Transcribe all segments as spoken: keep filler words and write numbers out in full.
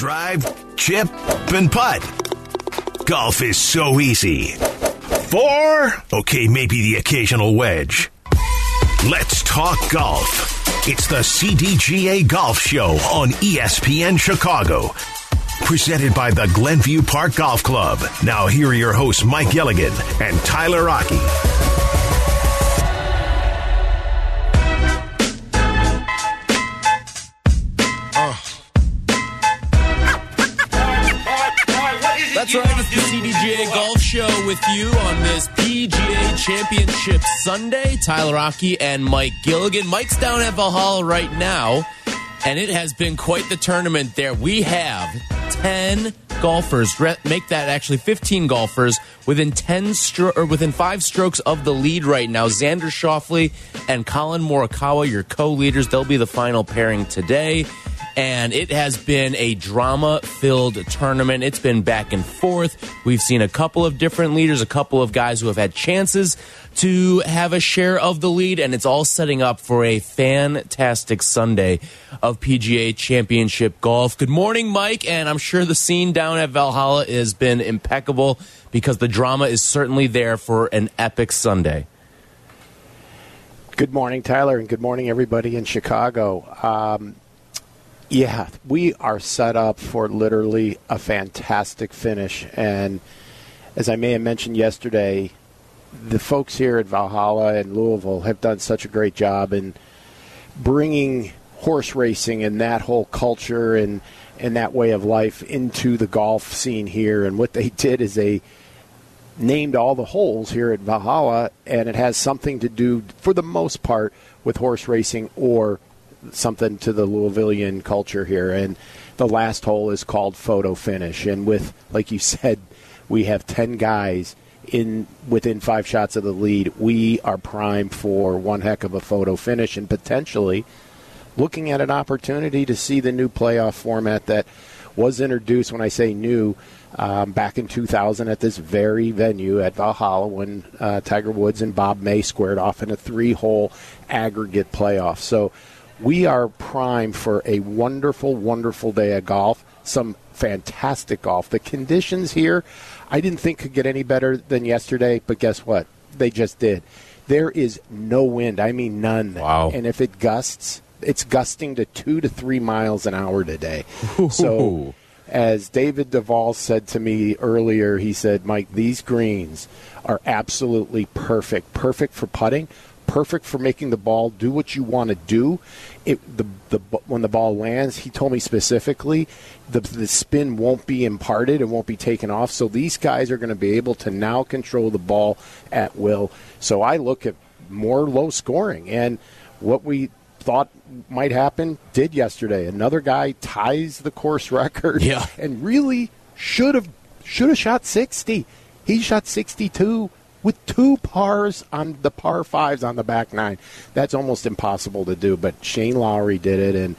drive, chip, and putt. Golf is so easy. Four? Okay, maybe the occasional wedge. Let's talk golf. It's the C D G A Golf Show on E S P N Chicago. Presented by the Glenview Park Golf Club. Now here are your hosts, Mike Gilligan and Tyler Rocky. That's right, it's the C D G A Golf Show with you on this P G A Championship Sunday. Tyler Rocky and Mike Gilligan. Mike's down at Valhalla right now, and it has been quite the tournament there. We have ten golfers, make that actually fifteen golfers, within ten stro- or within five strokes of the lead right now. Xander Schauffele and Colin Morikawa, your co-leaders, they'll be the final pairing today. And it has been a drama-filled tournament. It's been back and forth. We've seen a couple of different leaders, a couple of guys who have had chances to have a share of the lead, and it's all setting up for a fantastic Sunday of P G A Championship golf. Good morning, Mike, and I'm sure the scene down at Valhalla has been impeccable because the drama is certainly there for an epic Sunday. Good morning, Tyler, and good morning, everybody in Chicago. Um, Yeah, we are set up for literally a fantastic finish. And as I may have mentioned yesterday, the folks here at Valhalla and Louisville have done such a great job in bringing horse racing and that whole culture and, and that way of life into the golf scene here. And what they did is they named all the holes here at Valhalla, and it has something to do, for the most part, with horse racing or something to the Louisvillian culture here. And the last hole is called Photo Finish. And with, like you said, we have ten guys in within five shots of the lead. We are primed for one heck of a photo finish and potentially looking at an opportunity to see the new playoff format that was introduced, when I say new, um, back in two thousand at this very venue at Valhalla when uh, Tiger Woods and Bob May squared off in a three-hole aggregate playoff. So we are primed for a wonderful, wonderful day of golf, some fantastic golf. The conditions here, I didn't think could get any better than yesterday, but guess what? They just did. There is no wind. I mean, none. Wow. And if it gusts, it's gusting to two to three miles an hour today. So as David Duvall said to me earlier, he said, Mike, these greens are absolutely perfect. Perfect for putting. Perfect for making the ball do what you want to do. It, the, the, when the ball lands, he told me specifically, the, the spin won't be imparted. It won't be taken off. So these guys are going to be able to now control the ball at will. So I look at more low scoring. And what we thought might happen did yesterday. Another guy ties the course record. Yeah. And really should have should have shot sixty. He shot sixty-two. With two pars on the par fives on the back nine. That's almost impossible to do, but Shane Lowry did it, and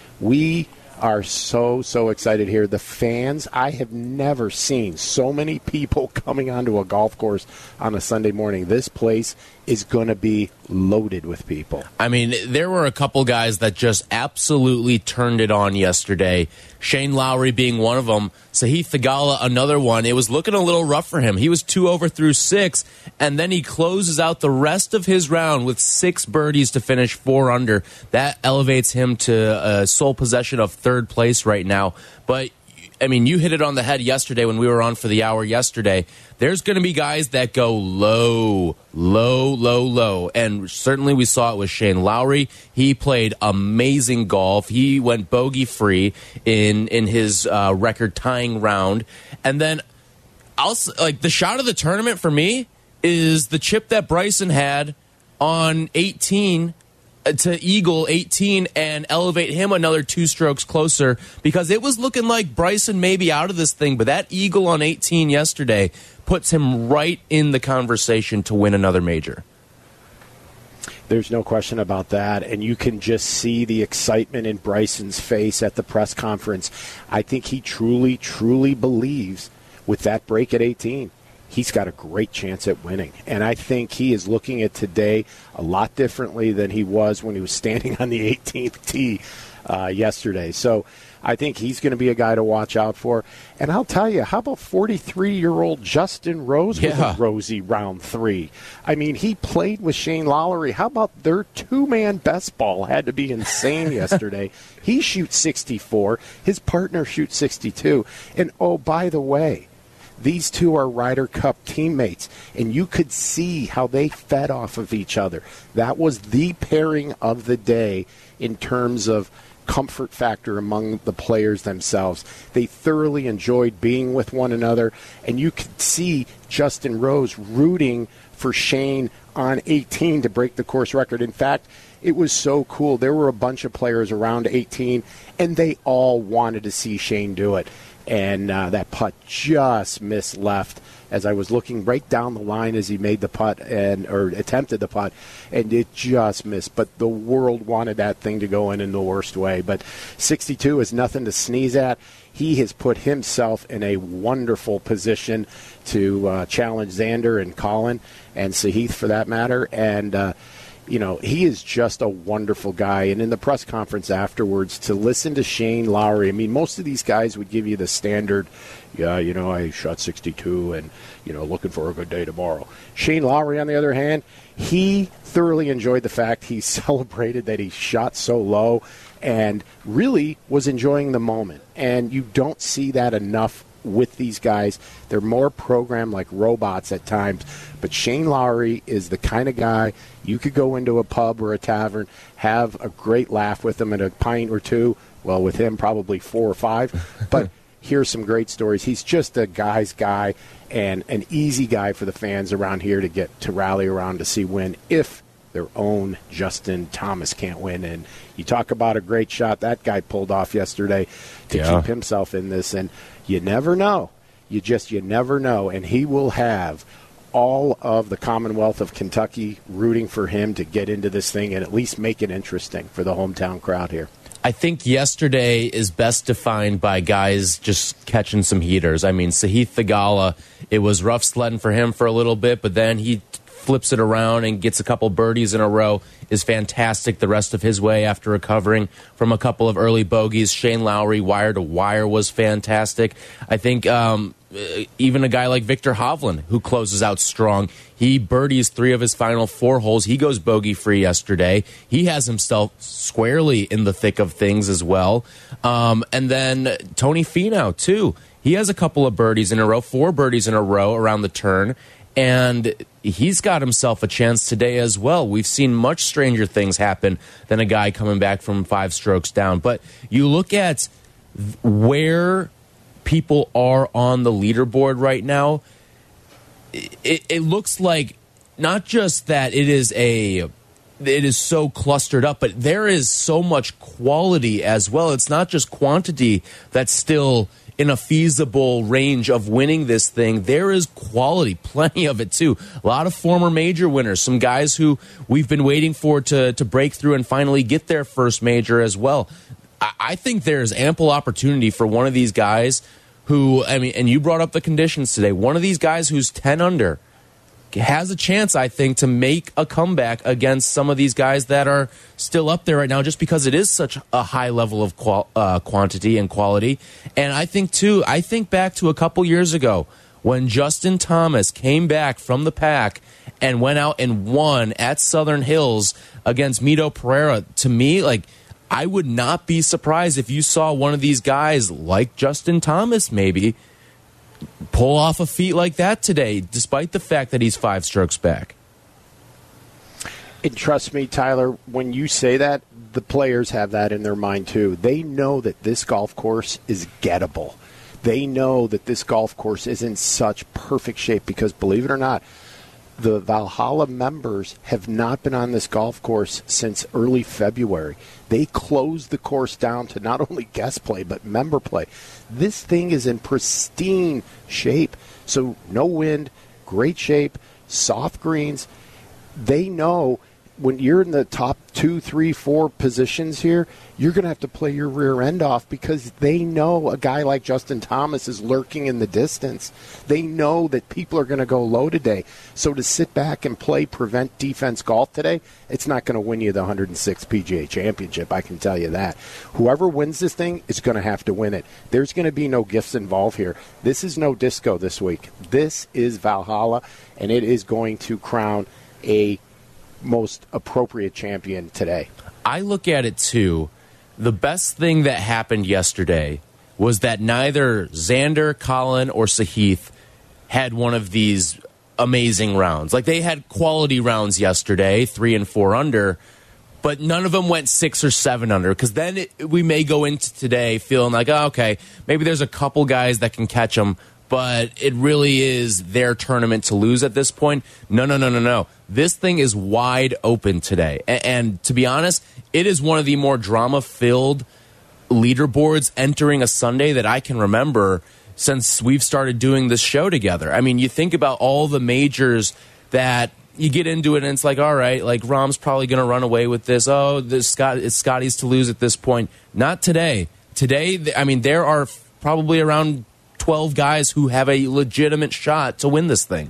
we are so, so excited here. The fans, I have never seen so many people coming onto a golf course on a Sunday morning. This place is going to be loaded with people. I mean, there were a couple guys that just absolutely turned it on yesterday. Shane Lowry being one of them. Sahith Theegala, another one. It was looking a little rough for him. He was two over through six, and then he closes out the rest of his round with six birdies to finish four under. That elevates him to uh, sole possession of third place right now. But I mean, you hit it on the head yesterday when we were on for the hour yesterday. There's going to be guys that go low, low, low, low. And certainly we saw it with Shane Lowry. He played amazing golf. He went bogey-free in, in his uh, record-tying round. And then, I'll, like, the shot of the tournament for me is the chip that Bryson had on eighteen to eagle eighteen and elevate him another two strokes closer, because it was looking like Bryson may be out of this thing, but that eagle on eighteen yesterday puts him right in the conversation to win another major. There's no question about that, and you can just see the excitement in Bryson's face at the press conference. I think he truly, truly believes with that break at eighteen, he's got a great chance at winning. And I think he is looking at today a lot differently than he was when he was standing on the eighteenth tee uh, yesterday. So I think he's going to be a guy to watch out for. And I'll tell you, how about forty-three-year-old Justin Rose with Yeah. a rosy round three? I mean, he played with Shane Lowry. How about their two-man best ball? Had to be insane yesterday. He shoots sixty-four. His partner shoots sixty-two. And, oh, by the way, these two are Ryder Cup teammates, and you could see how they fed off of each other. That was the pairing of the day in terms of comfort factor among the players themselves. They thoroughly enjoyed being with one another, and you could see Justin Rose rooting for Shane on eighteen to break the course record. In fact, it was so cool. There were a bunch of players around eighteen, and they all wanted to see Shane do it. And uh, that putt just missed left as I was looking right down the line as he made the putt and or attempted the putt, and it just missed. But the world wanted that thing to go in in the worst way. But sixty-two is nothing to sneeze at. He has put himself in a wonderful position to uh, challenge Xander and Colin and Sahith for that matter. And uh, you know, he is just a wonderful guy. And in the press conference afterwards, to listen to Shane Lowry, I mean, most of these guys would give you the standard, yeah, you know, I shot sixty-two and, you know, looking for a good day tomorrow. Shane Lowry, on the other hand, he thoroughly enjoyed the fact he celebrated that he shot so low and really was enjoying the moment. And you don't see that enough with these guys. They're more programmed like robots at times. But Shane Lowry is the kind of guy you could go into a pub or a tavern, have a great laugh with him at a pint or two. Well, with him, probably four or five. But here's some great stories. He's just a guy's guy and an easy guy for the fans around here to get to rally around to see win if their own Justin Thomas can't win. And you talk about a great shot that guy pulled off yesterday to Yeah. keep himself in this. And you never know. You just, you never know. And he will have all of the Commonwealth of Kentucky rooting for him to get into this thing and at least make it interesting for the hometown crowd here. I think yesterday is best defined by guys just catching some heaters. I mean, Sahith Theegala, it was rough sledding for him for a little bit, but then he flips it around and gets a couple birdies in a row, is fantastic the rest of his way after recovering from a couple of early bogeys. Shane Lowry, wire to wire, was fantastic. I think um, even a guy like Victor Hovland, who closes out strong, he birdies three of his final four holes. He goes bogey-free yesterday. He has himself squarely in the thick of things as well. Um, and then Tony Finau, too. He has a couple of birdies in a row, four birdies in a row around the turn. And he's got himself a chance today as well. We've seen much stranger things happen than a guy coming back from five strokes down. But you look at where people are on the leaderboard right now, it, it looks like not just that it is a it is so clustered up, but there is so much quality as well. It's not just quantity that's still in a feasible range of winning this thing. There is quality, plenty of it too. A lot of former major winners, some guys who we've been waiting for to, to break through and finally get their first major as well. I, I think there's ample opportunity for one of these guys who, I mean, and you brought up the conditions today, one of these guys who's ten under has a chance, I think, to make a comeback against some of these guys that are still up there right now just because it is such a high level of qual uh, quantity and quality. And I think, too, I think back to a couple years ago when Justin Thomas came back from the pack and went out and won at Southern Hills against Mito Pereira. To me, like, I would not be surprised if you saw one of these guys like Justin Thomas maybe pull off a feat like that today, despite the fact that he's five strokes back. And trust me, Tyler, when you say that, the players have that in their mind too. They know that this golf course is gettable. They know that this golf course is in such perfect shape because, believe it or not, the Valhalla members have not been on this golf course since early February. They closed the course down to not only guest play, but member play. This thing is in pristine shape. So no wind, great shape, soft greens. They know when you're in the top two, three, four positions here, you're going to have to play your rear end off because they know a guy like Justin Thomas is lurking in the distance. They know that people are going to go low today. So to sit back and play prevent defense golf today, it's not going to win you the one hundred sixth P G A Championship, I can tell you that. Whoever wins this thing is going to have to win it. There's going to be no gifts involved here. This is no disco this week. This is Valhalla, and it is going to crown a most appropriate champion today. I look at it too. The best thing that happened yesterday was that neither Xander, Colin, or Sahith had one of these amazing rounds. Like, they had quality rounds yesterday, three and four under, but none of them went six or seven under, because then it, we may go into today feeling like, oh, okay, maybe there's a couple guys that can catch them, but it really is their tournament to lose at this point. No, no, no, no, no. This thing is wide open today. And, and to be honest, it is one of the more drama-filled leaderboards entering a Sunday that I can remember since we've started doing this show together. I mean, you think about all the majors that you get into it, and it's like, all right, like Rahm's probably going to run away with this. Oh, this Scott, it's Scotty's to lose at this point. Not today. Today, I mean, there are probably around twelve guys who have a legitimate shot to win this thing.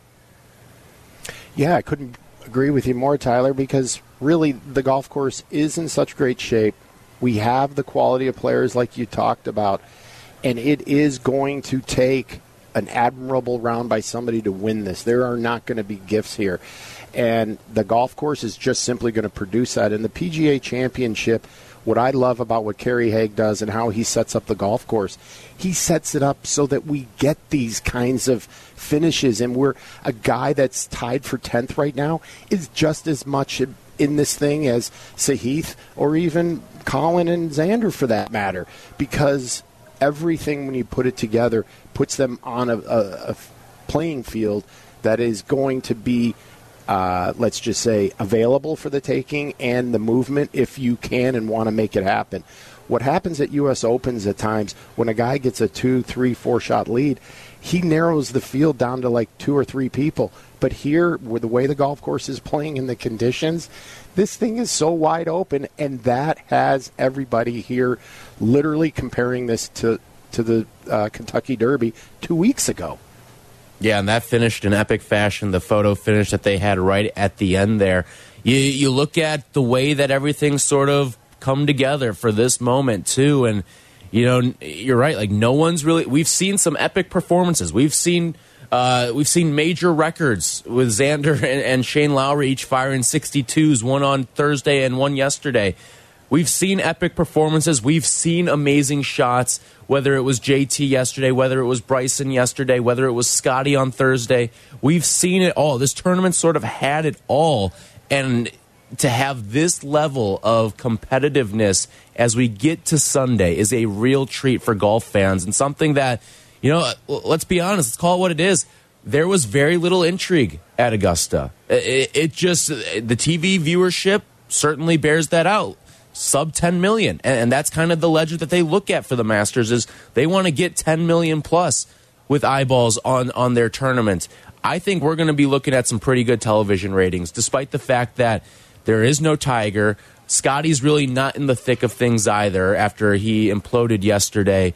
Yeah, I couldn't agree with you more, Tyler, because really the golf course is in such great shape. We have the quality of players like you talked about, and it is going to take an admirable round by somebody to win this. There are not going to be gifts here. And the golf course is just simply going to produce that. And the P G A Championship, what I love about what Kerry Haigh does and how he sets up the golf course, he sets it up so that we get these kinds of finishes. And we're a guy that's tied for tenth right now is just as much in this thing as Sahith or even Colin and Xander for that matter, because everything, when you put it together, puts them on a, a, a playing field that is going to be, uh, let's just say, available for the taking, and the movement if you can and want to make it happen. What happens at U S Opens at times, when a guy gets a two, three, four-shot lead, he narrows the field down to like two or three people. But here, with the way the golf course is playing in the conditions, this thing is so wide open, and that has everybody here literally comparing this to, to the uh, Kentucky Derby two weeks ago. Yeah, and that finished in epic fashion, the photo finish that they had right at the end there. You, you look at the way that everything sort of come together for this moment, too, and, you know, you're right, like, no one's really... We've seen some epic performances. We've seen... Uh, we've seen major records with Xander and, and Shane Lowry each firing sixty-twos, one on Thursday and one yesterday. We've seen epic performances. We've seen amazing shots, whether it was J T yesterday, whether it was Bryson yesterday, whether it was Scotty on Thursday. We've seen it all. This tournament sort of had it all. And to have this level of competitiveness as we get to Sunday is a real treat for golf fans, and something that, you know, let's be honest, let's call it what it is. There was very little intrigue at Augusta. It, it just, the T V viewership certainly bears that out. Sub ten million. And, and that's kind of the ledger that they look at for the Masters, is they want to get ten million plus with eyeballs on, on their tournament. I think we're going to be looking at some pretty good television ratings, despite the fact that there is no Tiger. Scotty's really not in the thick of things either after he imploded yesterday.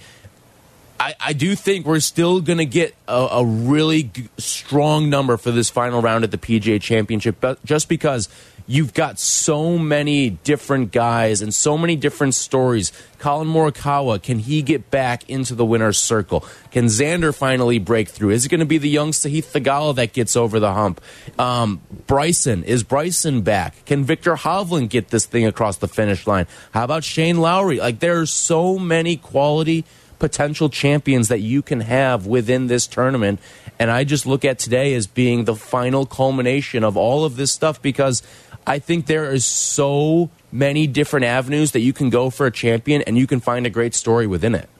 I, I do think we're still going to get a, a really g strong number for this final round at the P G A Championship, but just because you've got so many different guys and so many different stories. Colin Morikawa, can he get back into the winner's circle? Can Xander finally break through? Is it going to be the young Sahith Theegala that gets over the hump? Um, Bryson, is Bryson back? Can Victor Hovland get this thing across the finish line? How about Shane Lowry? Like, there are so many quality potential champions that you can have within this tournament, and I just look at today as being the final culmination of all of this stuff, because I think there is so many different avenues that you can go for a champion, and you can find a great story within it.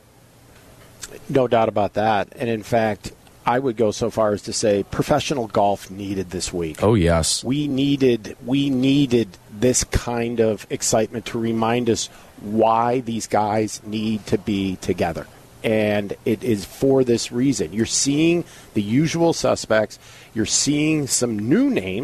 No doubt about that. And in fact, I would go so far as to say professional golf needed this week. Oh, yes. We needed we needed this kind of excitement to remind us why these guys need to be together. And it is for this reason. You're seeing the usual suspects. You're seeing some new names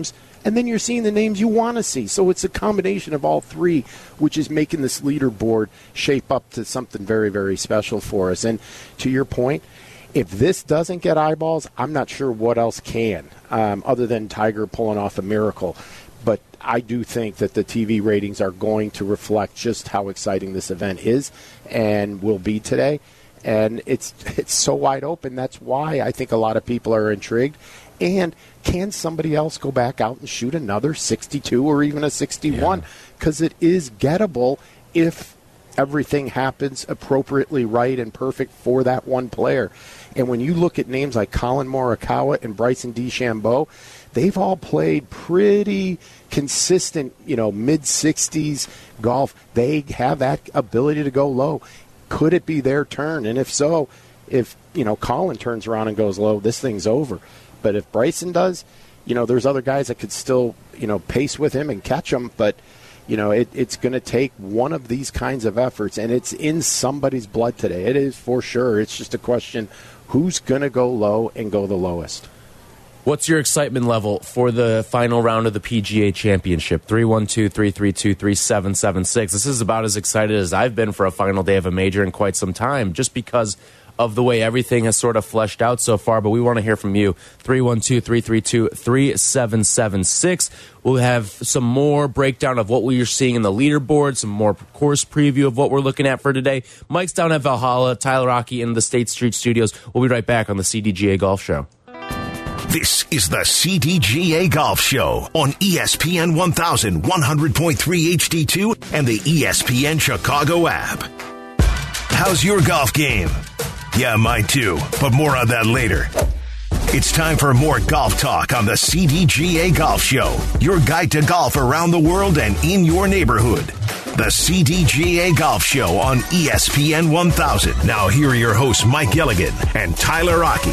And then you're seeing the names you want to see. So it's a combination of all three, which is making this leaderboard shape up to something very, very special for us. And to your point, if this doesn't get eyeballs, I'm not sure what else can, um, other than Tiger pulling off a miracle. But I do think that the T V ratings are going to reflect just how exciting this event is and will be today. And it's it's so wide open. That's why I think a lot of people are intrigued. And can somebody else go back out and shoot another sixty-two or even a sixty-one? Because yeah. it is gettable if everything happens appropriately right and perfect for that one player. And when you look at names like Colin Morikawa and Bryson DeChambeau, they've all played pretty consistent, you know, mid-sixties golf. They have that ability to go low. Could it be their turn? And if so, if, you know, Colin turns around and goes low, this thing's over. But if Bryson does, you know, there's other guys that could still, you know, pace with him and catch him. But, you know, it, it's going to take one of these kinds of efforts, and it's in somebody's blood today. It is for sure. It's just a question, who's going to go low and go the lowest? What's your excitement level for the final round of the P G A Championship? three one two, three three two, three seven seven six. This is about as excited as I've been for a final day of a major in quite some time, just because of the way everything has sort of fleshed out so far. But we want to hear from you. three one two, three three two, three seven seven six. We'll have some more breakdown of what we're seeing in the leaderboard, some more course preview of what we're looking at for today. Mike's down at Valhalla, Tyler Rocky in the State Street Studios. We'll be right back on the C D G A Golf Show. This is the C D G A Golf Show on E S P N one thousand one hundred point three H D two and the E S P N Chicago app. How's your golf game? Yeah, mine too, but more on that later. It's time for more golf talk on the C D G A Golf Show, your guide to golf around the world and in your neighborhood. The C D G A Golf Show on E S P N one thousand. Now here are your hosts, Mike Gilligan and Tyler Rocky.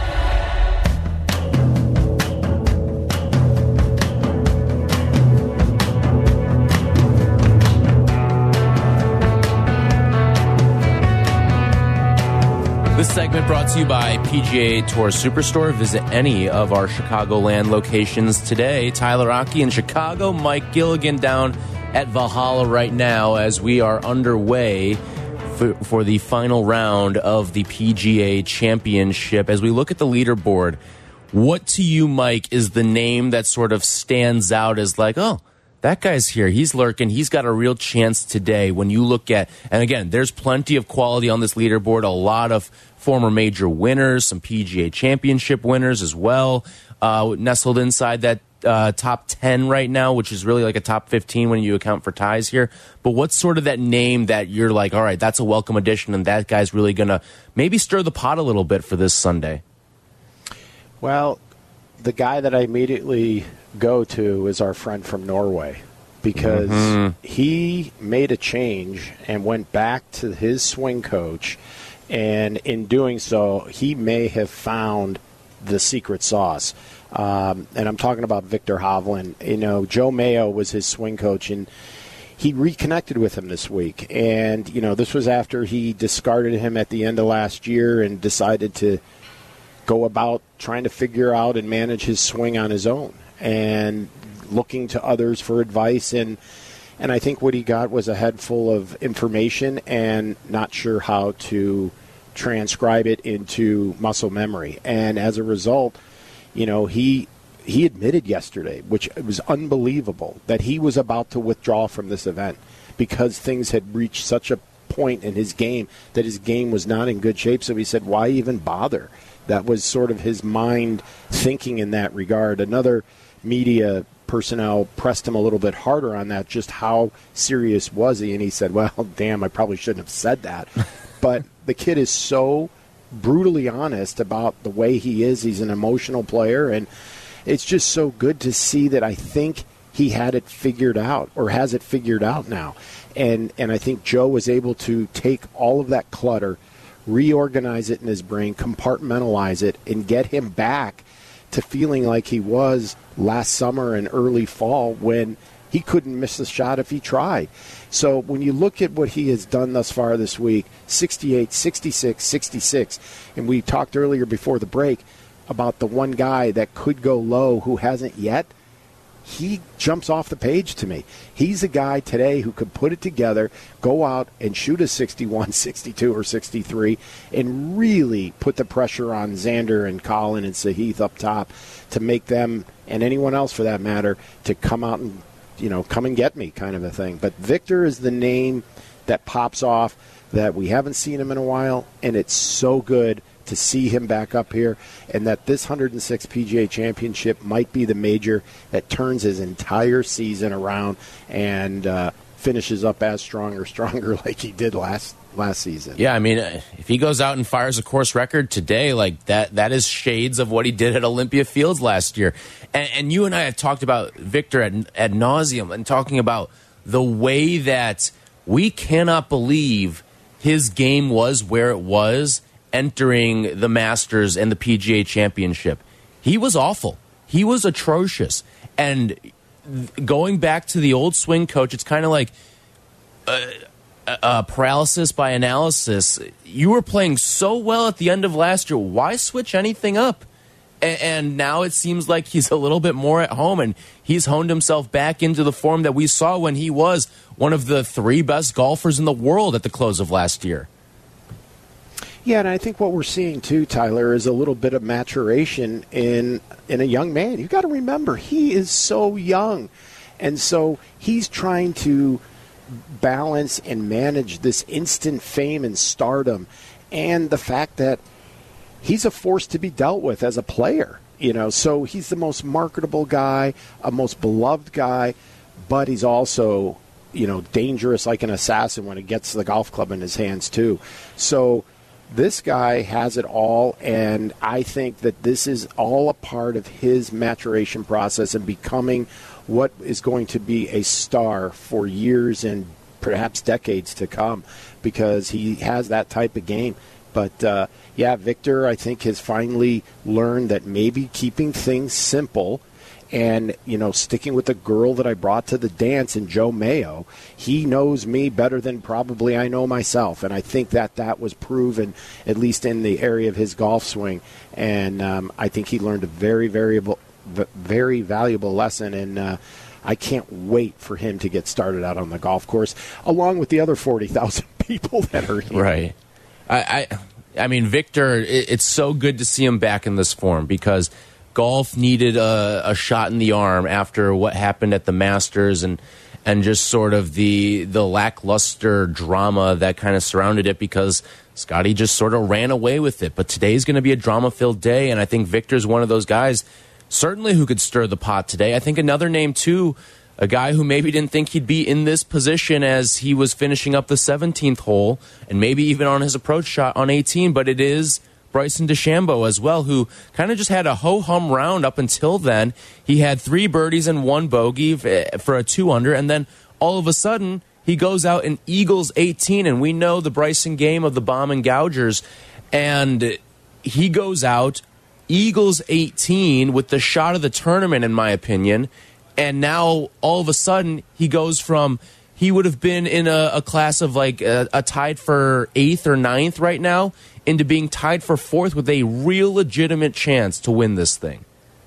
This segment brought to you by P G A Tour Superstore. Visit any of our Chicagoland locations today. Tyler Rocky in Chicago, Mike Gilligan down at Valhalla right now as we are underway for, for the final round of the P G A Championship. As we look at the leaderboard, what to you, Mike, is the name that sort of stands out as like, oh, that guy's here. He's lurking. He's got a real chance today when you look at, and again, there's plenty of quality on this leaderboard, a lot of former major winners, some P G A Championship winners as well, uh, nestled inside that uh, top ten right now, which is really like a top fifteen when you account for ties here. But what's sort of that name that you're like, all right, that's a welcome addition, and that guy's really going to maybe stir the pot a little bit for this Sunday? Well, the guy that I immediately go to is our friend from Norway, because mm-hmm. he made a change and went back to his swing coach, and in doing so, he may have found the secret sauce. Um, and I'm talking about Victor Hovland. You know, Joe Mayo was his swing coach, and he reconnected with him this week. And, you know, this was after he discarded him at the end of last year and decided to go about trying to figure out and manage his swing on his own and looking to others for advice. And and I think what he got was a head full of information and not sure how to transcribe it into muscle memory. And as a result, you know, he he admitted yesterday, which was unbelievable, that he was about to withdraw from this event because things had reached such a point in his game that his game was not in good shape. So he said, why even bother? That was sort of his mind thinking in that regard. Another media personnel pressed him a little bit harder on that, just how serious was he? And he said, well, damn, I probably shouldn't have said that. But the kid is so brutally honest about the way he is. He's an emotional player, and it's just so good to see that I think he had it figured out, or has it figured out now. And and I think Joe was able to take all of that clutter, reorganize it in his brain, compartmentalize it, and get him back to feeling like he was last summer and early fall when he couldn't miss a shot if he tried. So when you look at what he has done thus far this week, sixty-eight, sixty-six, sixty-six, and we talked earlier before the break about the one guy that could go low who hasn't yet, he jumps off the page to me. He's a guy today who could put it together, go out and shoot a sixty-one, sixty-two, or sixty-three, and really put the pressure on Xander and Colin and Sahith up top to make them, and anyone else for that matter, to come out and, you know, come and get me kind of a thing. But Victor is the name that pops off, that we haven't seen him in a while, and it's so good to see him back up here, and that this one hundred sixth P G A Championship might be the major that turns his entire season around and uh, finishes up as strong or stronger like he did last last season. Yeah, I mean, if he goes out and fires a course record today, like that, that is shades of what he did at Olympia Fields last year. And, and you and I have talked about Victor ad, ad nauseum, and talking about the way that we cannot believe his game was where it was entering the Masters and the P G A Championship. He was awful. He was atrocious. And going back to the old swing coach, it's kind of like uh, uh, paralysis by analysis. You were playing so well at the end of last year. Why switch anything up? And, and now it seems like he's a little bit more at home, and he's honed himself back into the form that we saw when he was one of the three best golfers in the world at the close of last year. Yeah, and I think what we're seeing too, Tyler, is a little bit of maturation in in a young man. You've got to remember, he is so young. And so he's trying to balance and manage this instant fame and stardom, and the fact that he's a force to be dealt with as a player. You know, so he's the most marketable guy, a most beloved guy, but he's also, you know, dangerous like an assassin when it gets the golf club in his hands too. So this guy has it all, and I think that this is all a part of his maturation process and becoming what is going to be a star for years and perhaps decades to come, because he has that type of game. But, uh, yeah, Victor, I think, has finally learned that maybe keeping things simple and, you know, sticking with the girl that I brought to the dance in Joe Mayo, he knows me better than probably I know myself. And I think that that was proven, at least in the area of his golf swing. And um, I think he learned a very, very, very valuable lesson. And uh, I can't wait for him to get started out on the golf course, along with the other forty thousand people that are here. Right. I, I, I mean, Victor, it, it's so good to see him back in this form, because golf needed a, a shot in the arm after what happened at the Masters, and and just sort of the the lackluster drama that kind of surrounded it, because Scotty just sort of ran away with it. But today's going to be a drama-filled day, and I think Victor's one of those guys certainly who could stir the pot today. I think another name, too, a guy who maybe didn't think he'd be in this position as he was finishing up the seventeenth hole, and maybe even on his approach shot on eighteen, but it is Bryson DeChambeau as well, who kind of just had a ho-hum round up until then. He had three birdies and one bogey for a two-under, and then all of a sudden he goes out and eagles eighteen, and we know the Bryson game of the bomb and gougers, and he goes out, eagles eighteen with the shot of the tournament, in my opinion, and now all of a sudden he goes from, he would have been in a, a class of like a, a tied for eighth or ninth right now, into being tied for fourth with a real legitimate chance to win this thing.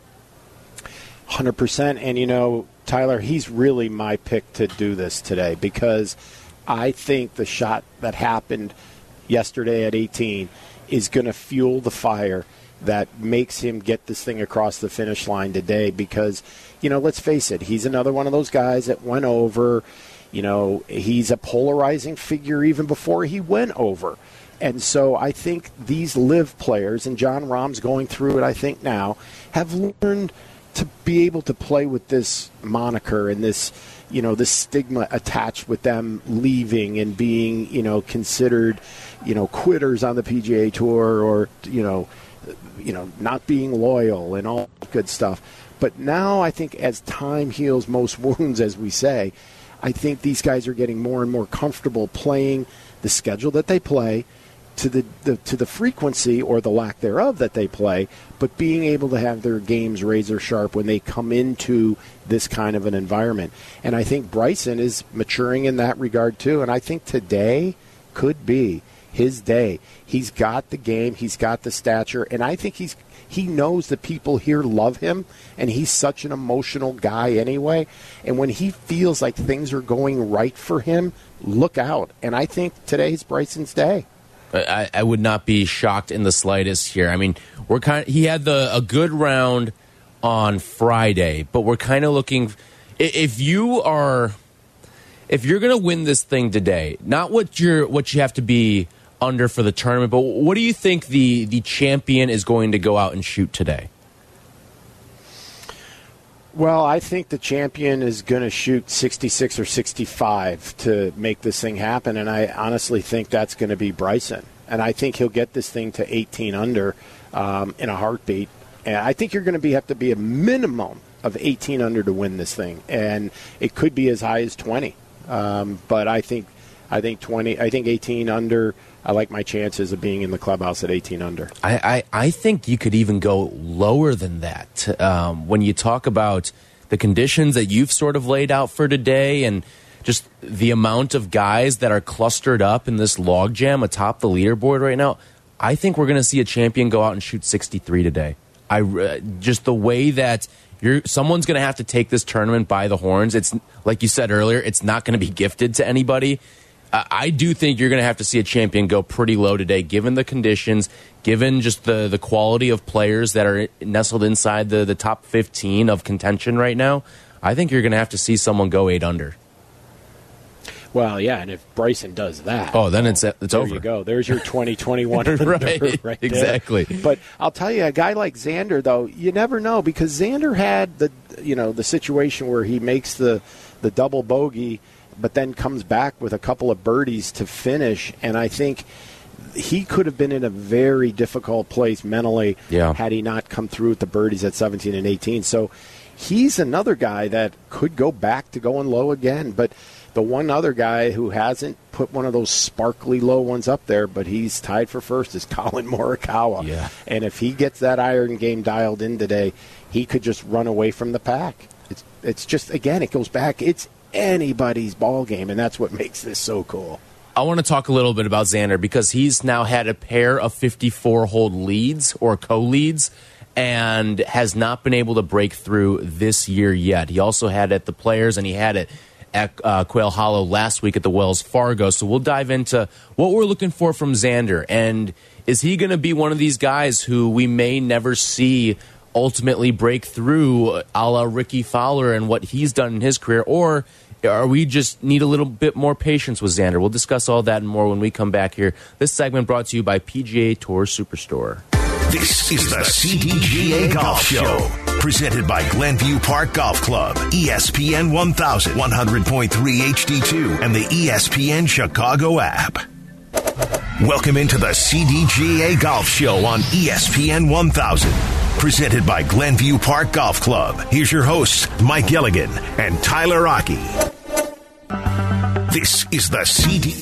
one hundred percent. And, you know, Tyler, he's really my pick to do this today, because I think the shot that happened yesterday at eighteen is going to fuel the fire that makes him get this thing across the finish line today. Because, you know, let's face it, he's another one of those guys that went over. You know, he's a polarizing figure even before he went over. And so I think these live players, and Jon Rahm's going through it, I think now, have learned to be able to play with this moniker and this, you know, this stigma attached with them leaving and being, you know, considered, you know, quitters on the P G A Tour, or, you know, you know, not being loyal and all that good stuff. But now I think as time heals most wounds, as we say, I think these guys are getting more and more comfortable playing the schedule that they play, to the, the to the frequency or the lack thereof that they play, but being able to have their games razor sharp when they come into this kind of an environment. And I think Bryson is maturing in that regard too. And I think today could be his day. He's got the game. He's got the stature. And I think he's he knows that people here love him, and he's such an emotional guy anyway. And when he feels like things are going right for him, look out. And I think today's Bryson's day. I, I would not be shocked in the slightest here. I mean, we're kind of, he had the a good round on Friday, but we're kind of looking, if you are, if you're going to win this thing today, not what you're, what you have to be under for the tournament, but what do you think the, the champion is going to go out and shoot today? Well, I think the champion is going to shoot sixty-six or sixty-five to make this thing happen, and I honestly think that's going to be Bryson. And I think he'll get this thing to eighteen under um, in a heartbeat. And I think you're going to be have to be a minimum of eighteen under to win this thing, and it could be as high as twenty. Um, but I think I think twenty. I think eighteen under. I like my chances of being in the clubhouse at eighteen under. I, I, I think you could even go lower than that. Um, when you talk about the conditions that you've sort of laid out for today and just the amount of guys that are clustered up in this logjam atop the leaderboard right now, I think we're going to see a champion go out and shoot sixty-three today. I, uh, just the way that you're, someone's going to have to take this tournament by the horns. It's like you said earlier, it's not going to be gifted to anybody. I do think you're going to have to see a champion go pretty low today, given the conditions, given just the, the quality of players that are nestled inside the, the top fifteen of contention right now. I think you're going to have to see someone go eight under. Well, yeah, and if Bryson does that, oh, then it's it's there over. There you go. There's your twenty twenty-one under right, right there. Exactly. But I'll tell you, a guy like Xander, though, you never know, because Xander had the you know the situation where he makes the the double bogey, but then comes back with a couple of birdies to finish, and I think he could have been in a very difficult place mentally yeah. had he not come through with the birdies at seventeen and eighteen. So he's another guy that could go back to going low again, but the one other guy who hasn't put one of those sparkly low ones up there, but he's tied for first, is Colin Morikawa. Yeah. And if he gets that iron game dialed in today, he could just run away from the pack. It's it's just, again, it goes back. It's anybody's ball game, and that's what makes this so cool. I want to talk a little bit about Xander because he's now had a pair of fifty-four hole leads or co-leads and has not been able to break through this year yet. He also had it at the Players, and he had it at uh, Quail Hollow last week at the Wells Fargo. So we'll dive into what we're looking for from Xander. And is he going to be one of these guys who we may never see ultimately break through, a la Ricky Fowler and what he's done in his career? Or are we just need a little bit more patience with Xander? We'll discuss all that and more when we come back here. This segment brought to you by P G A Tour Superstore. This is the C D G A Golf Show, presented by Glenview Park Golf Club, E S P N one thousand, one hundred point three H D two, and the E S P N Chicago app. Welcome into the C D G A Golf Show on E S P N one thousand, presented by Glenview Park Golf Club. Here's your hosts, Mike Gilligan and Tyler Rocky. This is the C D...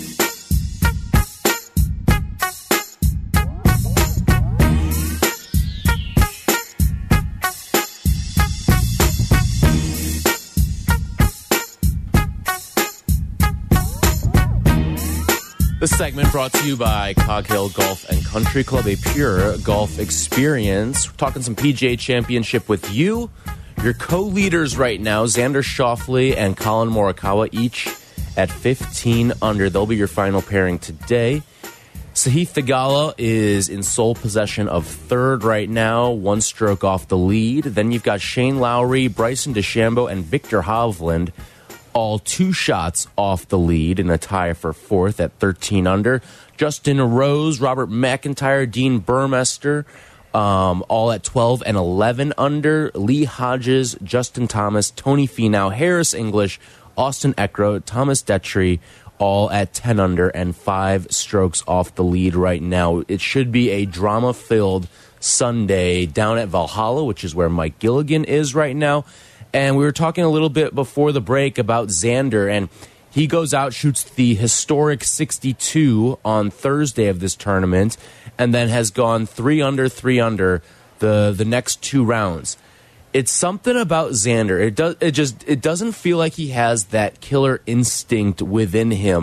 This segment brought to you by Cog Hill Golf and Country Club, a pure golf experience. We're talking some P G A Championship with you. Your co-leaders right now, Xander Schauffele and Colin Morikawa, each at fifteen under. They'll be your final pairing today. Sahith Theegala is in sole possession of third right now, one stroke off the lead. Then you've got Shane Lowry, Bryson DeChambeau, and Victor Hovland, all two shots off the lead in a tie for fourth at thirteen under. Justin Rose, Robert McIntyre, Dean Burmester, um, all at twelve and eleven under. Lee Hodges, Justin Thomas, Tony Finau, Harris English, Austin Eckroat, Thomas Detry, all at ten under and five strokes off the lead right now. It should be a drama-filled Sunday down at Valhalla, which is where Mike Gilligan is right now. And we were talking a little bit before the break about Xander, and he goes out, shoots the historic sixty-two on Thursday of this tournament, and then has gone three under, three under the the next two rounds. It's something about Xander. It does. It just. It doesn't feel like he has that killer instinct within him,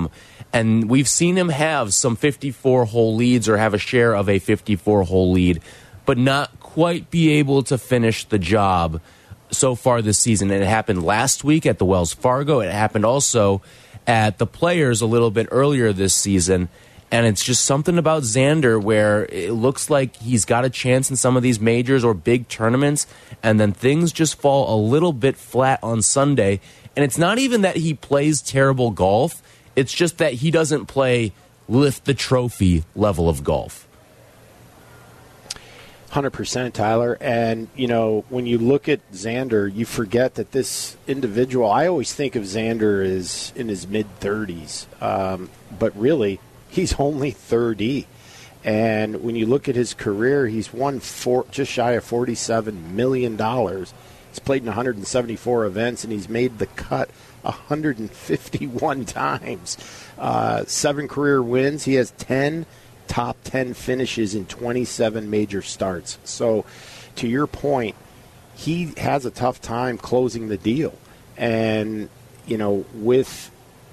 And we've seen him have some fifty-four hole leads or have a share of a fifty-four hole lead, but not quite be able to finish the job so far this season. And it happened last week at the Wells Fargo. It happened also at the Players a little bit earlier this season. And it's just something about Xander where it looks like he's got a chance in some of these majors or big tournaments, and then things just fall a little bit flat on Sunday. And it's not even that he plays terrible golf. It's just that he doesn't play lift the trophy level of golf. one hundred percent, Tyler. And, you know, when you look at Xander, you forget that this individual, I always think of Xander as in his mid-thirties. Um, but really, he's only thirty. And when you look at his career, he's won four, just shy of forty-seven million dollars. He's played in one hundred seventy-four events, and he's made the cut one hundred fifty-one times. Uh, seven career wins. He has ten top ten finishes in twenty-seven major starts. So, to your point, he has a tough time closing the deal. And, you know, with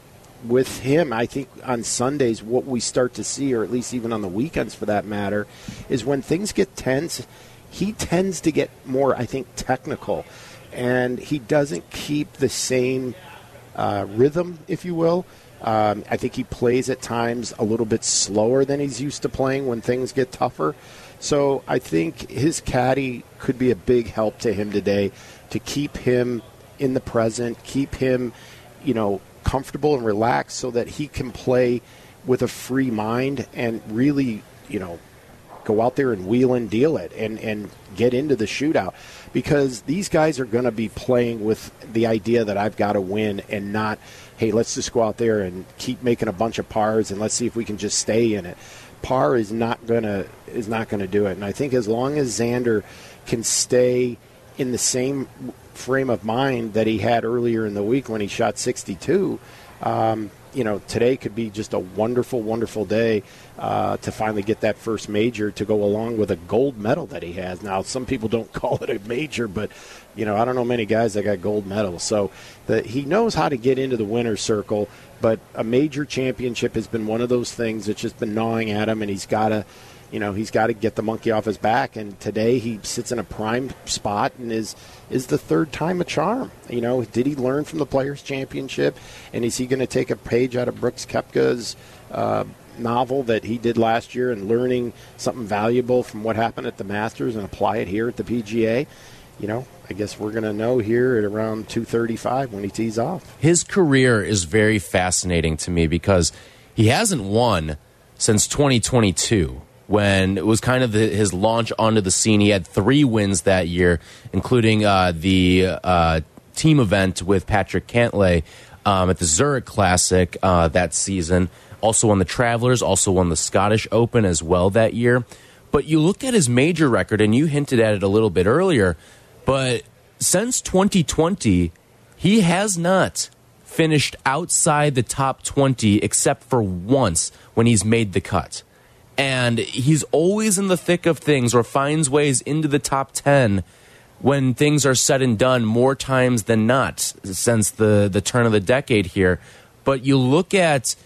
with him, I think on Sundays what we start to see, or at least even on the weekends for that matter, is when things get tense, he tends to get more, I think, technical. And he doesn't keep the same uh, rhythm, if you will. Um, I think he plays at times a little bit slower than he's used to playing when things get tougher. So I think his caddy could be a big help to him today to keep him in the present, keep him, you know, comfortable and relaxed so that he can play with a free mind and really, you know, go out there and wheel and deal it and, and get into the shootout. Because these guys are going to be playing with the idea that I've got to win and not, hey, let's just go out there and keep making a bunch of pars and let's see if we can just stay in it. Par is not gonna is not gonna do it. And I think as long as Xander can stay in the same frame of mind that he had earlier in the week when he shot sixty-two, um, you know, today could be just a wonderful, wonderful day uh, to finally get that first major to go along with a gold medal that he has. Now, some people don't call it a major, but, you know, I don't know many guys that got gold medals. So the, he knows how to get into the winner's circle, but a major championship has been one of those things that's just been gnawing at him, and he's got to, you know, he's got to get the monkey off his back. And today he sits in a prime spot and is is the third time a charm. You know, did he learn from the Players' Championship? And is he going to take a page out of Brooks Koepka's uh, novel that he did last year and learning something valuable from what happened at the Masters and apply it here at the P G A? You know, I guess we're going to know here at around two thirty-five when he tees off. His career is very fascinating to me because he hasn't won since twenty twenty-two. When it was kind of the, his launch onto the scene. He had three wins that year, including uh, the uh, team event with Patrick Cantlay um, at the Zurich Classic uh, that season. Also won the Travelers, also won the Scottish Open as well that year. But you look at his major record, and you hinted at it a little bit earlier, but since twenty twenty, he has not finished outside the top twenty except for once when he's made the cut. And he's always in the thick of things or finds ways into the top ten when things are said and done more times than not since the, the turn of the decade here. But you look at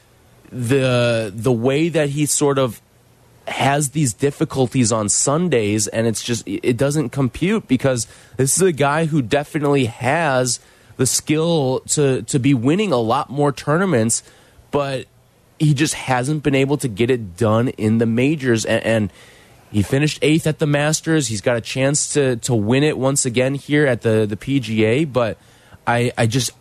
the the way that he sort of has these difficulties on Sundays, and it's just, it doesn't compute because this is a guy who definitely has the skill to, to be winning a lot more tournaments, but he just hasn't been able to get it done in the majors. And, and he finished eighth at the Masters. He's got a chance to to win it once again here at the, the P G A. But I I just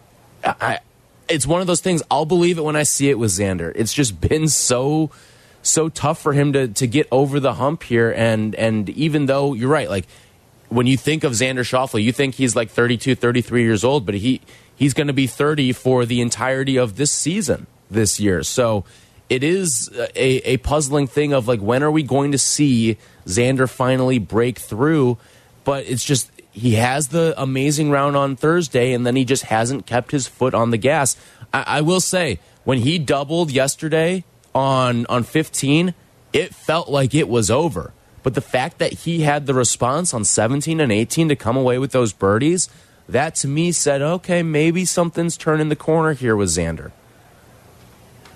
I it's one of those things. I'll believe it when I see it with Xander. It's just been so so tough for him to to get over the hump here. And and even though you're right, like when you think of Xander Schauffele, you think he's like thirty-two, thirty-three years old, but he he's going to be thirty for the entirety of this season. This year. So it is a, a puzzling thing of like, when are we going to see Xander finally break through? But it's just, he has the amazing round on Thursday, and then he just hasn't kept his foot on the gas. I, I will say, when he doubled yesterday on, on fifteen, it felt like it was over. But the fact that he had the response on seventeen and eighteen to come away with those birdies, that to me said, okay, maybe something's turning the corner here with Xander.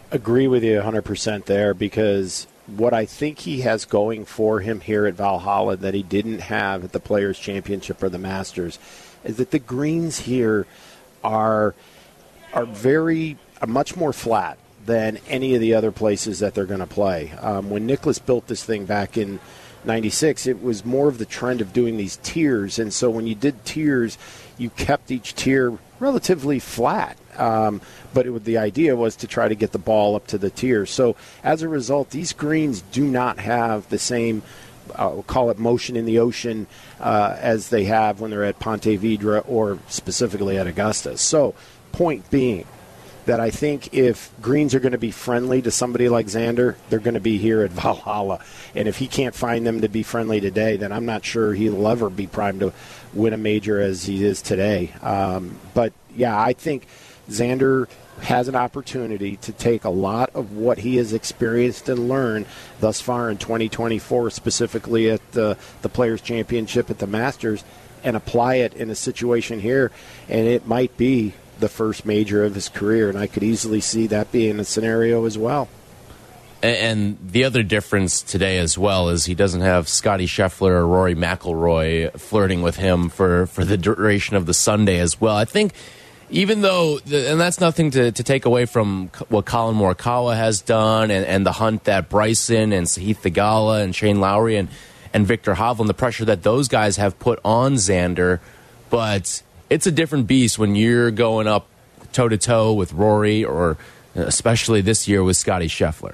agree with you one hundred percent there, because what I think he has going for him here at Valhalla that he didn't have at the Players' Championship or the Masters is that the greens here are are very are much more flat than any of the other places that they're going to play. Um, when Nicklaus built this thing back in ninety-six, it was more of the trend of doing these tiers, and so when you did tiers, you kept each tier relatively flat. Um, but it, the idea was to try to get the ball up to the tier. So as a result, these greens do not have the same, uh, we'll call it motion in the ocean, uh, as they have when they're at Ponte Vedra or specifically at Augusta. So point being that I think if greens are going to be friendly to somebody like Xander, they're going to be here at Valhalla. And if he can't find them to be friendly today, then I'm not sure he'll ever be primed to win a major as he is today. Um, but, yeah, I think Xander has an opportunity to take a lot of what he has experienced and learned thus far in twenty twenty-four, specifically at the, the Players' Championship at the Masters, and apply it in a situation here. And it might be the first major of his career, and I could easily see that being a scenario as well. And the other difference today as well is he doesn't have Scotty Scheffler or Rory McIlroy flirting with him for, for the duration of the Sunday as well. I think even though, and that's nothing to, to take away from what Colin Morikawa has done and, and the hunt that Bryson and Sahith Theegala and Shane Lowry and, and Victor Hovland, the pressure that those guys have put on Xander, but it's a different beast when you're going up toe-to-toe with Rory or especially this year with Scotty Scheffler.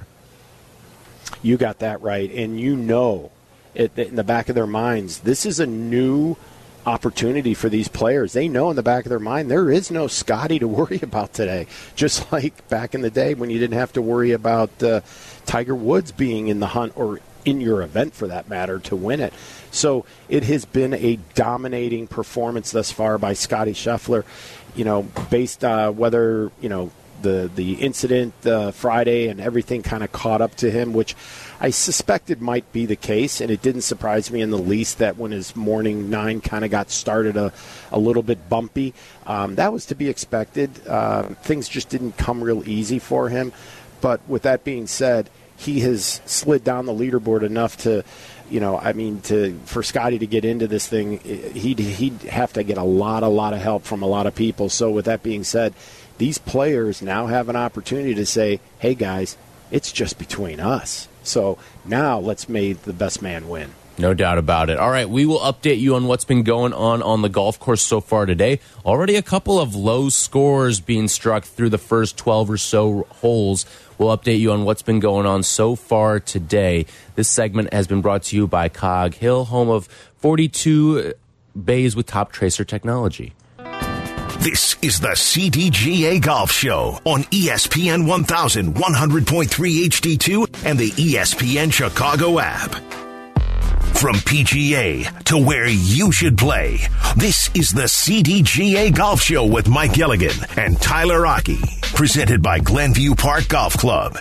You got that right, and you know it, in the back of their minds, this is a new opportunity for these players. They know in the back of their mind there is no Scotty to worry about today, just like back in the day when you didn't have to worry about uh, Tiger Woods being in the hunt or in your event for that matter to win it. So it has been a dominating performance thus far by Scotty Scheffler, you know, based uh, whether, you know, the the incident uh, Friday and everything kind of caught up to him, which I suspected might be the case, and it didn't surprise me in the least that when his morning nine kind of got started a, a little bit bumpy. Um, that was to be expected. Uh, things just didn't come real easy for him. But with that being said, he has slid down the leaderboard enough to, you know, I mean, to for Scotty to get into this thing, he'd, he'd have to get a lot, a lot of help from a lot of people. So with that being said, these players now have an opportunity to say, hey, guys, it's just between us. So now let's make the best man win. No doubt about it. All right, we will update you on what's been going on on the golf course so far today. Already a couple of low scores being struck through the first twelve or so holes. We'll update you on what's been going on so far today. This segment has been brought to you by Cog Hill, home of forty-two bays with Top Tracer technology. This is the C D G A Golf Show on E S P N one thousand one hundred point three H D two and the E S P N Chicago app. From P G A to where you should play, this is the C D G A Golf Show with Mike Gilligan and Tyler Aki, presented by Glenview Park Golf Club.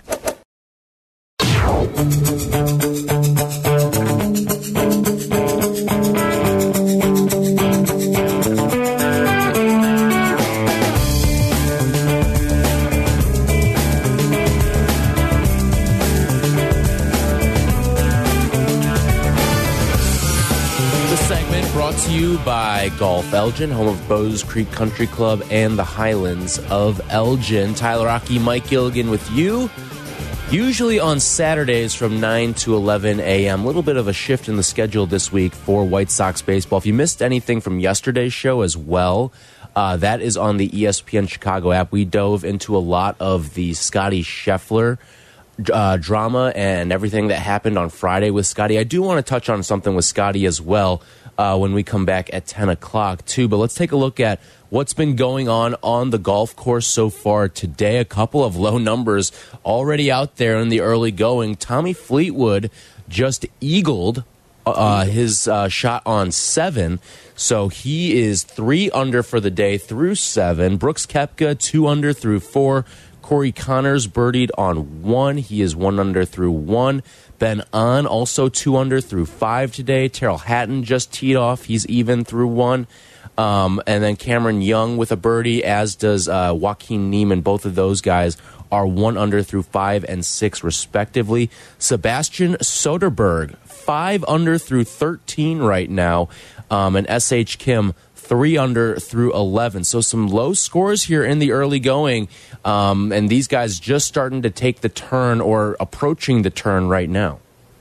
Brought to you by Golf Elgin, home of Bowes Creek Country Club and the Highlands of Elgin. Tyler Aki, Mike Gilligan with you. Usually on Saturdays from nine to eleven a.m. A little bit of a shift in the schedule this week for White Sox baseball. If you missed anything from yesterday's show as well, uh, that is on the E S P N Chicago app. We dove into a lot of the Scotty Scheffler uh, drama and everything that happened on Friday with Scotty. I do want to touch on something with Scotty as well uh, when we come back at ten o'clock too. But let's take a look at what's been going on on the golf course so far today. A couple of low numbers already out there in the early going. Tommy Fleetwood just eagled uh, his uh, shot on seven. So he is three under for the day through seven. Brooks Koepka, two under through four. Corey Connors birdied on one. He is one under through one. Ben An also two under through five today. Terrell Hatton just teed off. He's even through one. Um, and then Cameron Young with a birdie, as does uh, Joaquin Niemann. Both of those guys are one under through five and six, respectively. Sebastian Soderberg, five under through thirteen right now, um, and S H Kim, three under through eleven. So some low scores here in the early going, um, and these guys just starting to take the turn or approaching the turn right now.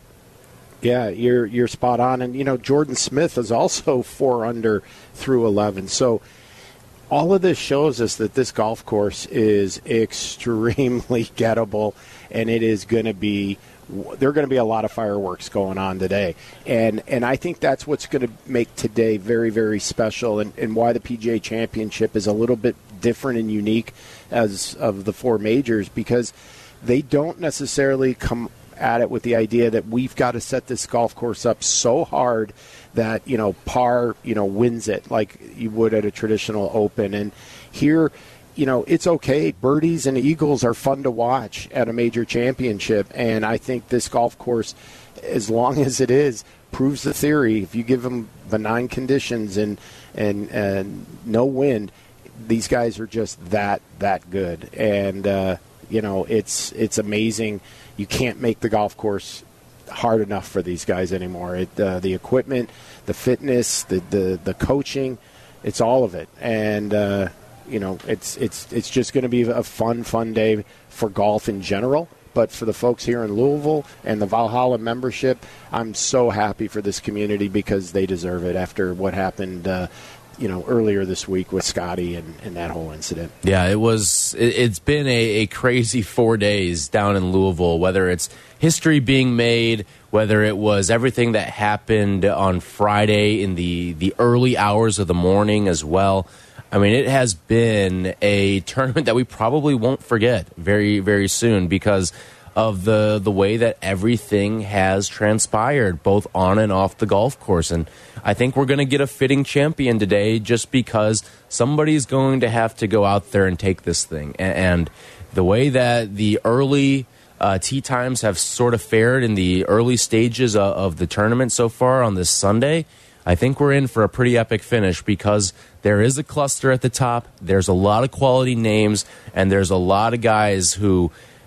Yeah, you're you're spot on. And, you know, Jordan Smith is also four under through eleven. So all of this shows us that this golf course is extremely gettable, and it is going to be there are going to be a lot of fireworks going on today. And and I think that's what's going to make today very, very special, and, and why the P G A Championship is a little bit different and unique as of the four majors, because they don't necessarily come at it with the idea that we've got to set this golf course up so hard that, you know, par, you know, wins it like you would at a traditional Open. And here, you know, it's okay. Birdies and eagles are fun to watch at a major championship. And I think this golf course, as long as it is, proves the theory. If you give them benign conditions and, and, and no wind, these guys are just that, that good. And, uh, you know, it's, it's amazing. You can't make the golf course hard enough for these guys anymore. It, uh, the equipment, the fitness, the, the, the coaching, it's all of it. And, uh, you know, it's it's it's just going to be a fun, fun day for golf in general. But for the folks here in Louisville and the Valhalla membership, I'm so happy for this community because they deserve it after what happened uh, you know, earlier this week with Scotty and, and that whole incident. Yeah, it was. It, it's been a, a crazy four days down in Louisville, whether it's history being made, whether it was everything that happened on Friday in the, the early hours of the morning as well. I mean, it has been a tournament that we probably won't forget very, very soon because of the the way that everything has transpired, both on and off the golf course. And I think we're going to get a fitting champion today just because somebody's going to have to go out there and take this thing. And the way that the early uh, tee times have sort of fared in the early stages of, of the tournament so far on this Sunday, I think we're in for a pretty epic finish because there is a cluster at the top, there's a lot of quality names, and there's a lot of guys who...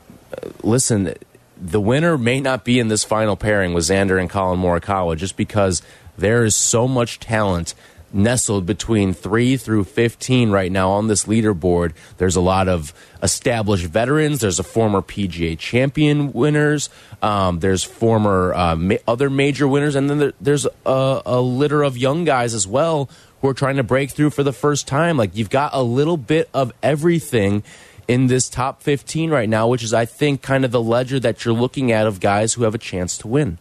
Listen, the winner may not be in this final pairing with Xander and Colin Morikawa just because there is so much talent nestled between three through fifteen right now on this leaderboard. There's a lot of established veterans. There's a former P G A champion winners. Um, there's former uh, ma other major winners. And then there, there's a, a litter of young guys as well who are trying to break through for the first time. Like, you've got a little bit of everything in this top fifteen right now, which is, I think, kind of the ledger that you're looking at of guys who have a chance to win.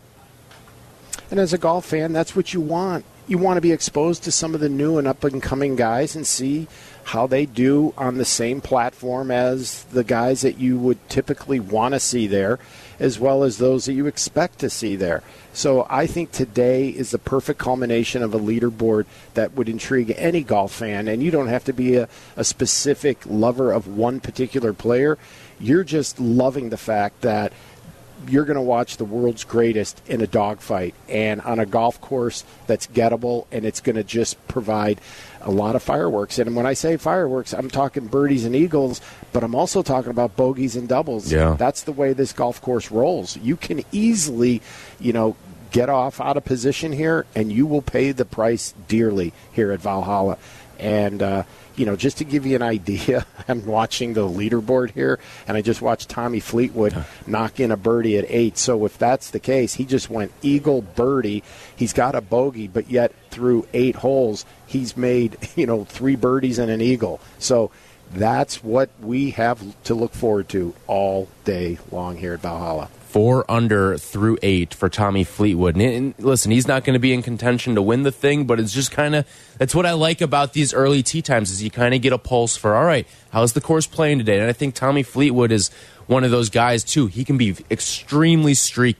And as a golf fan, that's what you want. You want to be exposed to some of the new and up-and-coming guys and see how they do on the same platform as the guys that you would typically want to see there, as well as those that you expect to see there. So I think today is the perfect culmination of a leaderboard that would intrigue any golf fan, and you don't have to be a, a specific lover of one particular player. You're just loving the fact that you're going to watch the world's greatest in a dogfight and on a golf course that's gettable, and it's going to just provide a lot of fireworks. And when I say fireworks, I'm talking birdies and eagles, but I'm also talking about bogeys and doubles. Yeah. That's the way this golf course rolls. You can easily, you know, get off out of position here, and you will pay the price dearly here at Valhalla. And, uh, you know, just to give you an idea, I'm watching the leaderboard here, and I just watched Tommy Fleetwood knock in a birdie at eight. So if that's the case, he just went eagle birdie. He's got a bogey, but yet through eight holes, he's made, you know, three birdies and an eagle. So that's what we have to look forward to all day long here at Valhalla. Four under through eight for Tommy Fleetwood. And, and listen, he's not going to be in contention to win the thing, but it's just kind of, that's what I like about these early tee times is you kind of get a pulse for, all right, how's the course playing today? And I think Tommy Fleetwood is one of those guys, too. He can be extremely streaky.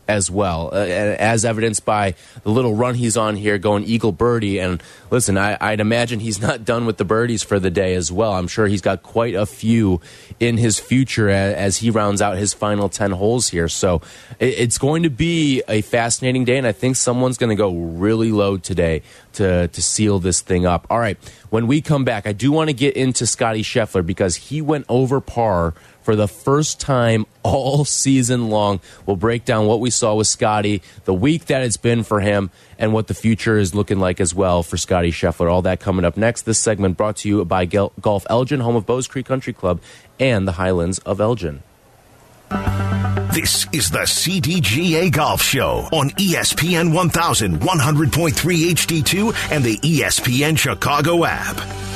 as well, uh, as evidenced by the little run he's on here going eagle birdie. And listen, I, I'd imagine he's not done with the birdies for the day as well. I'm sure he's got quite a few in his future as, as he rounds out his final ten holes here. So it, it's going to be a fascinating day, and I think someone's going to go really low today to, to seal this thing up. All right, when we come back, I do want to get into Scotty Scheffler because he went over par for the first time all season long. We'll break down what we saw with Scotty, the week that it's been for him, and what the future is looking like as well for Scotty Scheffler. All that coming up next. This segment brought to you by Golf Elgin, home of Bowes Creek Country Club and the Highlands of Elgin. This is the C D G A Golf Show on E S P N one thousand, one hundred point three H D two and the E S P N Chicago app.